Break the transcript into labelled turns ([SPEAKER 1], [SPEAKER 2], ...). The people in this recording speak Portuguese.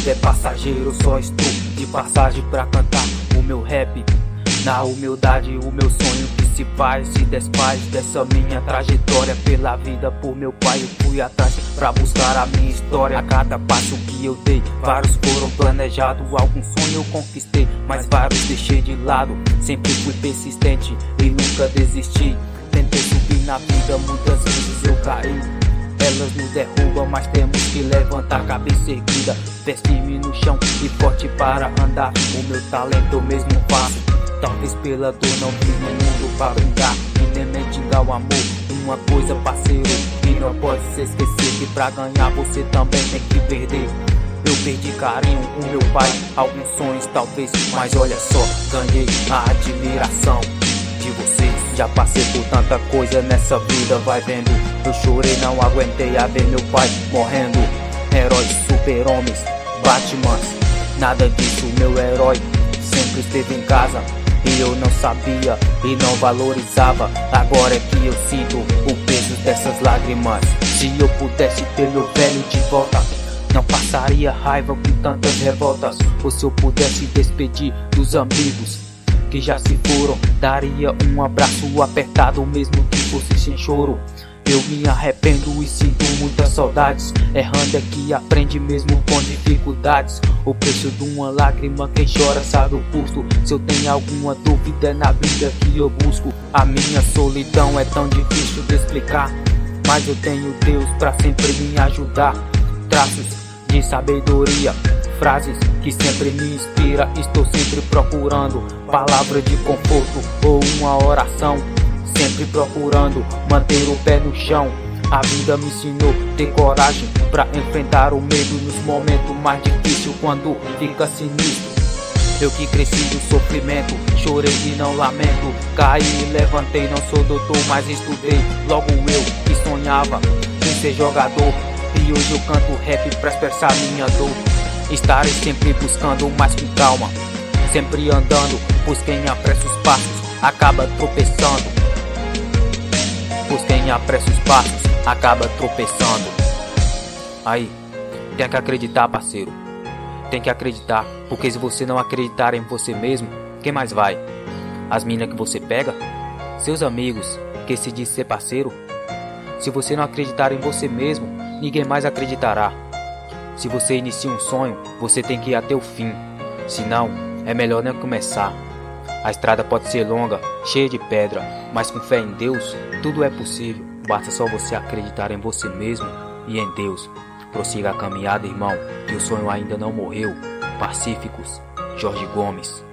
[SPEAKER 1] vida é passageiro, só estou de passagem pra cantar o meu rap. Na humildade, o meu sonho que se faz, se desfaz dessa minha trajetória pela vida. Por meu pai eu fui atrás pra buscar a minha história. A cada passo que eu dei, vários foram planejados. Alguns sonhos eu conquistei, mas vários deixei de lado. Sempre fui persistente e nunca desisti. Tentei subir na vida, muitas vezes eu caí. Elas nos derrubam, mas temos que levantar a cabeça erguida, pés firme no chão e forte para andar. O meu talento eu mesmo faço. Talvez pela dor não vim no mundo pra brincar e nem mendigar o amor. Uma coisa, parceiro, que não pode se esquecer, que pra ganhar você também tem que perder. Eu perdi carinho com meu pai, alguns sonhos talvez, mas olha só, ganhei a admiração de vocês. Já passei por tanta coisa nessa vida, vai vendo. Eu chorei, não aguentei a ver meu pai morrendo. Heróis, super-homens, Batmans, nada disso, meu herói sempre esteve em casa. E eu não sabia e não valorizava. Agora é que eu sinto o peso dessas lágrimas. Se eu pudesse ter meu velho de volta, não passaria raiva com tantas revoltas. Ou se eu pudesse despedir dos amigos que já se foram, daria um abraço apertado mesmo que fosse sem choro. Eu me arrependo e sinto muitas saudades. Errando é que aprende mesmo com dificuldades. O preço de uma lágrima, quem chora sabe o custo. Se eu tenho alguma dúvida é na vida que eu busco. A minha solidão é tão difícil de explicar, mas eu tenho Deus pra sempre me ajudar. Traços de sabedoria, frases que sempre me inspira. Estou sempre procurando palavras de conforto ou uma oração, sempre procurando manter o pé no chão. A vida me ensinou a ter coragem pra enfrentar o medo nos momentos mais difíceis, quando fica sinistro. Eu que cresci do sofrimento, chorei e não lamento. Caí e levantei, não sou doutor, mas estudei. Logo eu que sonhava em ser jogador, e hoje eu canto rap pra expressar minha dor. Estarei sempre buscando mais com calma, sempre andando, pois quem apressa os passos acaba tropeçando. Pois quem apressa os passos acaba tropeçando. Aí, tem que acreditar, parceiro. Tem que acreditar, porque se você não acreditar em você mesmo, quem mais vai? As minas que você pega? Seus amigos, que se diz ser parceiro? Se você não acreditar em você mesmo, ninguém mais acreditará. Se você inicia um sonho, você tem que ir até o fim. Se não, é melhor nem começar. A estrada pode ser longa, cheia de pedra, mas com fé em Deus, tudo é possível. Basta só você acreditar em você mesmo e em Deus. Prossiga a caminhada, irmão, que o sonho ainda não morreu. Pacíficos, Jorge Gomes.